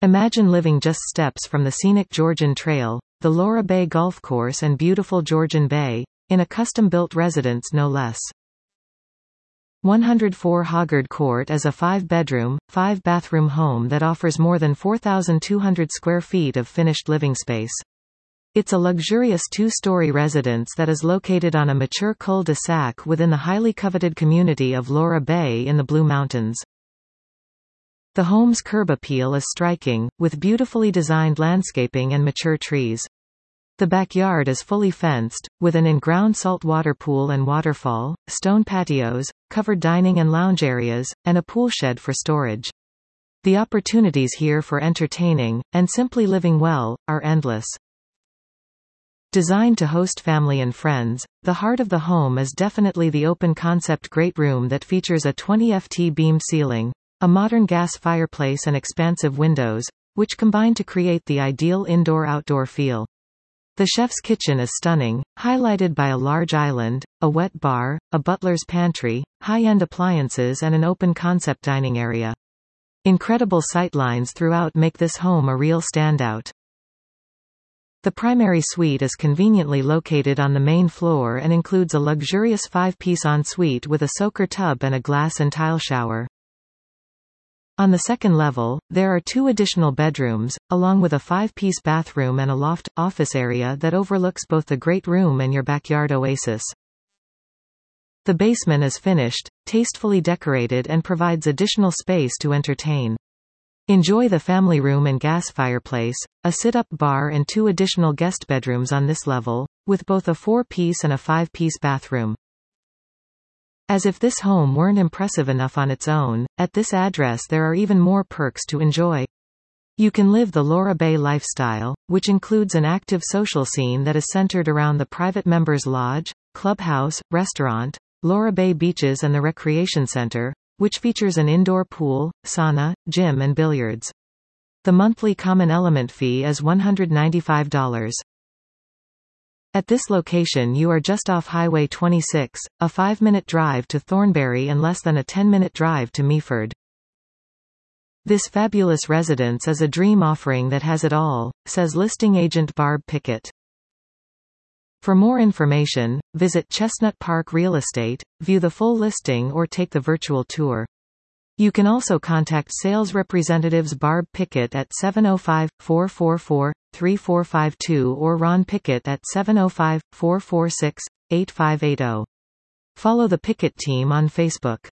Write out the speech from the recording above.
Imagine living just steps from the scenic Georgian Trail, the Laura Bay Golf Course and beautiful Georgian Bay, in a custom-built residence no less. 104 Hoggard Court is a 5-bedroom, 5-bathroom home that offers more than 4,200 square feet of finished living space. It's a luxurious 2-story residence that is located on a mature cul-de-sac within the highly coveted community of Laura Bay in the Blue Mountains. The home's curb appeal is striking, with beautifully designed landscaping and mature trees. The backyard is fully fenced, with an in-ground saltwater pool and waterfall, stone patios, covered dining and lounge areas, and a pool shed for storage. The opportunities here for entertaining, and simply living well, are endless. Designed to host family and friends, the heart of the home is definitely the open-concept great room that features a 20 ft beam ceiling, a modern gas fireplace and expansive windows, which combine to create the ideal indoor-outdoor feel. The chef's kitchen is stunning, highlighted by a large island, a wet bar, a butler's pantry, high-end appliances and an open-concept dining area. Incredible sightlines throughout make this home a real standout. The primary suite is conveniently located on the main floor and includes a luxurious 5-piece ensuite with a soaker tub and a glass and tile shower. On the second level, there are 2 additional bedrooms, along with a 5-piece bathroom and a loft office area that overlooks both the great room and your backyard oasis. The basement is finished, tastefully decorated and provides additional space to entertain. Enjoy the family room and gas fireplace, a sit-up bar and 2 additional guest bedrooms on this level, with both a 4-piece and a 5-piece bathroom. As if this home weren't impressive enough on its own, at this address there are even more perks to enjoy. You can live the Laura Bay lifestyle, which includes an active social scene that is centered around the private members lodge, clubhouse, restaurant, Laura Bay beaches and the recreation center, which features an indoor pool, sauna, gym and billiards. The monthly common element fee is $195. At this location you are just off Highway 26, a 5-minute drive to Thornbury and less than a 10-minute drive to Meaford. This fabulous residence is a dream offering that has it all, says listing agent Barb Pickett. For more information, visit Chestnut Park Real Estate, view the full listing or take the virtual tour. You can also contact sales representatives Barb Pickett at 705-444-3452 or Ron Pickett at 705-446-8580. Follow the Pickett team on Facebook.